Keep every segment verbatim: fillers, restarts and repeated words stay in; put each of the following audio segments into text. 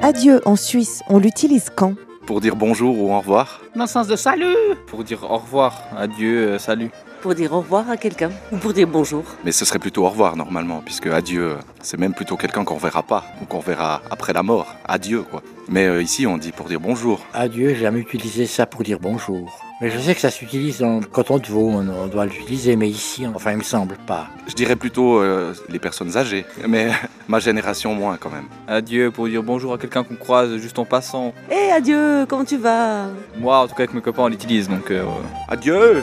Adieu en Suisse, on l'utilise quand ? Pour dire bonjour ou au revoir. Dans le sens de salut. Pour dire au revoir, adieu, euh, salut. Pour dire au revoir à quelqu'un ou pour dire bonjour. Mais ce serait plutôt au revoir normalement, puisque adieu, c'est même plutôt quelqu'un qu'on verra pas, ou qu'on verra après la mort. Adieu quoi. Mais euh, ici on dit pour dire bonjour. Adieu, j'ai jamais utilisé ça pour dire bonjour. Mais je sais que ça s'utilise dans le canton de Vaud, on, on doit l'utiliser, mais ici, enfin il me semble pas. Je dirais plutôt euh, les personnes âgées, mais ma génération moins quand même. Adieu pour dire bonjour à quelqu'un qu'on croise juste en passant. Hé, hey, adieu, comment tu vas ? Moi, en tout cas avec mes copains, on l'utilise, donc... Euh... Adieu.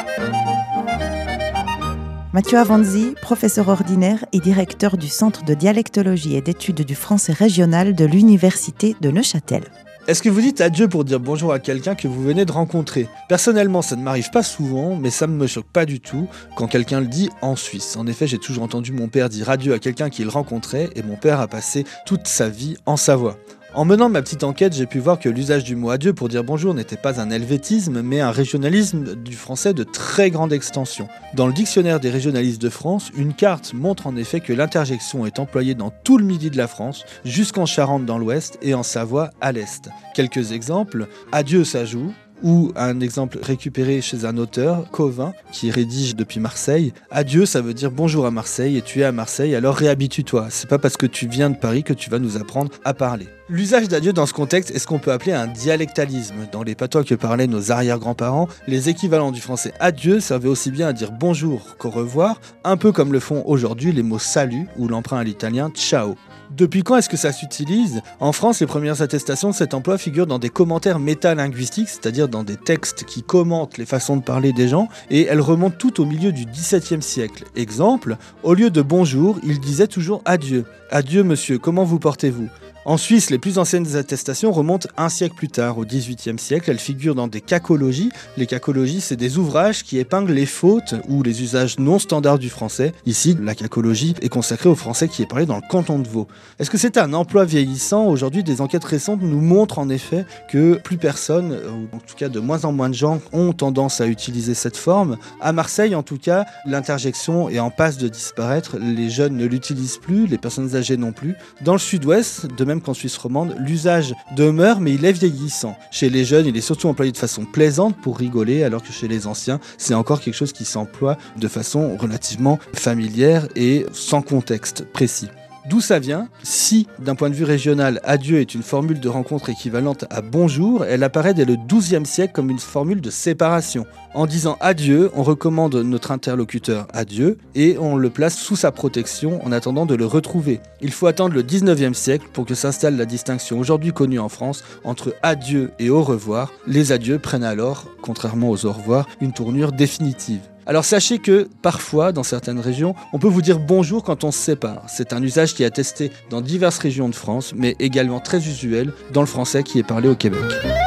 Mathieu Avanzi, professeur ordinaire et directeur du Centre de dialectologie et d'études du français régional de l'Université de Neuchâtel. Est-ce que vous dites adieu pour dire bonjour à quelqu'un que vous venez de rencontrer ? Personnellement, ça ne m'arrive pas souvent, mais ça ne me choque pas du tout quand quelqu'un le dit en Suisse. En effet, j'ai toujours entendu mon père dire adieu à quelqu'un qu'il rencontrait, et mon père a passé toute sa vie en Savoie. En menant ma petite enquête, j'ai pu voir que l'usage du mot adieu pour dire bonjour n'était pas un helvétisme, mais un régionalisme du français de très grande extension. Dans le dictionnaire des régionalistes de France, une carte montre en effet que l'interjection est employée dans tout le midi de la France, jusqu'en Charente dans l'ouest et en Savoie à l'est. Quelques exemples, adieu ça joue. Ou un exemple récupéré chez un auteur, Covin, qui rédige depuis Marseille. Adieu, ça veut dire bonjour à Marseille, et tu es à Marseille, alors réhabitue-toi. C'est pas parce que tu viens de Paris que tu vas nous apprendre à parler. L'usage d'adieu dans ce contexte est ce qu'on peut appeler un dialectalisme. Dans les patois que parlaient nos arrière-grands-parents, les équivalents du français adieu servaient aussi bien à dire bonjour qu'au revoir, un peu comme le font aujourd'hui les mots salut ou l'emprunt à l'italien ciao. Depuis quand est-ce que ça s'utilise ? En France, les premières attestations de cet emploi figurent dans des commentaires métalinguistiques, c'est-à-dire dans des textes qui commentent les façons de parler des gens, et elles remontent tout au milieu du dix-septième siècle. Exemple, au lieu de bonjour, il disait toujours adieu. Adieu monsieur, comment vous portez-vous ? En Suisse, les plus anciennes attestations remontent un siècle plus tard, au dix-huitième siècle. Elles figurent dans des cacologies. Les cacologies, c'est des ouvrages qui épinglent les fautes ou les usages non standards du français. Ici, la cacologie est consacrée au français qui est parlé dans le canton de Vaud. Est-ce que c'est un emploi vieillissant ? Aujourd'hui, des enquêtes récentes nous montrent en effet que plus personne, ou en tout cas de moins en moins de gens, ont tendance à utiliser cette forme. À Marseille, en tout cas, l'interjection est en passe de disparaître. Les jeunes ne l'utilisent plus, les personnes âgées non plus. Dans le sud-ouest, de même qu'en Suisse romande, l'usage demeure, mais il est vieillissant. Chez les jeunes, il est surtout employé de façon plaisante pour rigoler, alors que chez les anciens, c'est encore quelque chose qui s'emploie de façon relativement familière et sans contexte précis. D'où ça vient ? Si, d'un point de vue régional, adieu est une formule de rencontre équivalente à bonjour, elle apparaît dès le douzième siècle comme une formule de séparation. En disant adieu, on recommande notre interlocuteur adieu et on le place sous sa protection en attendant de le retrouver. Il faut attendre le dix-neuvième siècle pour que s'installe la distinction aujourd'hui connue en France entre adieu et au revoir. Les adieux prennent alors, contrairement aux au revoir, une tournure définitive. Alors sachez que parfois, dans certaines régions, on peut vous dire bonjour quand on se sépare. C'est un usage qui est attesté dans diverses régions de France, mais également très usuel dans le français qui est parlé au Québec.